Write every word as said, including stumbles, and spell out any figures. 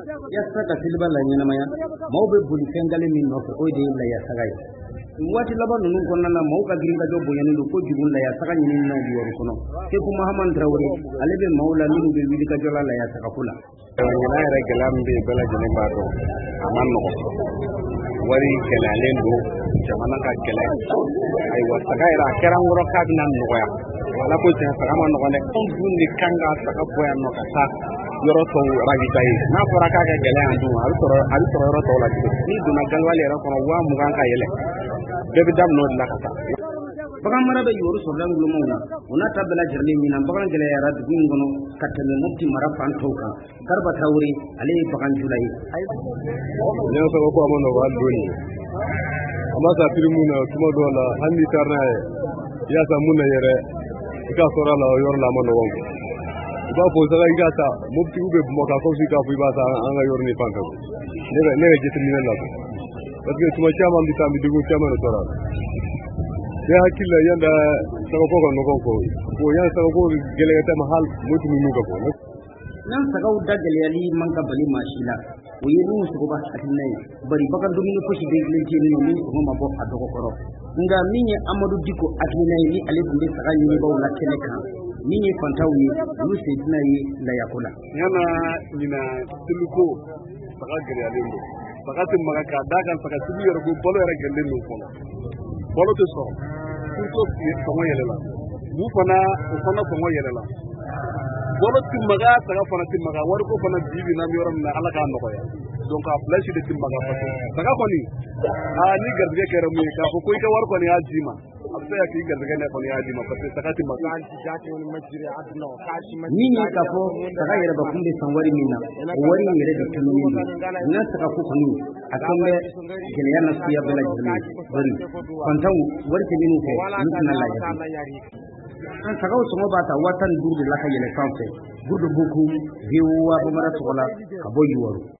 ya saka silba la nyina maya mau be buli fengale min no ko de la ya sagai wati laban nun ko nana mau ka giringa do boyani do ko jugun la ya saka nyinin na di waru kono ke ko muhammad trawre alebe maula min be wili ka jola la ya saka kula nyina re galam be bala jine ba do aman no wari kelalen do jamana ka kele ay wa saka ira keran woro ka nan no ya wala ko tin saka man no ne on bunni kanga saka boyan no ka sa yoro to ragita yi na fara ka ga gele andu al toro al toro yoro to la ni duna galwale ra kono wa mu gan ka yele bebe dam no la kata bagan mara be yoru so lan lumo na una tabla jirni mina bagan gele ya rad gun gono katale mufti mara fan toka garba tawri ale bagan julai ne so ko amon no wal doni amma sa firmuna tuma do la handi tarna ya sa munna yere ka sora la yor la mo no wongo ba fo sa ga ta mufti ube mo ka ko si ka fu ba sa an ga yor ni panka ne ne je tin ni la ko parce que tuma chama ndi tambi dugu chama no sora ya hakilla yanda sa ko ko no ko ko ya sa ko gele ta mahal mutu mi ko ko nan sa ga udda gele ali man ka bali mashila o yeru su ko ba atinne bari baka dumi ko shi de lenti ni ni ko ma bo adoko koro nga minye amadu diko atinne ni ali bunde sa ga ni ba wala teleka nini fantawi lusi tunayi la yakula yana nina tiluko saka gari alimbo saka timmaga ka dagal saka tilu yoro go bolo yara gelle no kono bolo to so to to ko yelela bu fana fana ko yelela bolo timmaga saka fana timmaga war ko fana bibi na mi yoram na ala ka no ko ya donc a flash de timmaga fato saka ko ni a ni garbe kere mu ka ko ko ita war ko ni ajima abda ya kinga daga ne kon yaji ma fatte sakati ma kan ci jati woni majire aduna kashi ma ni ni ka fo daga yere ba kunde sanwari minna wari yere da tunu ni na saka ko koni akambe gele yana siya bela jini bari fantan warke minu ko nutuna la yari an saka so mo bata watan durdu la ka yele kanfe gurdu buku hiwa bo mara tola ka boyi waru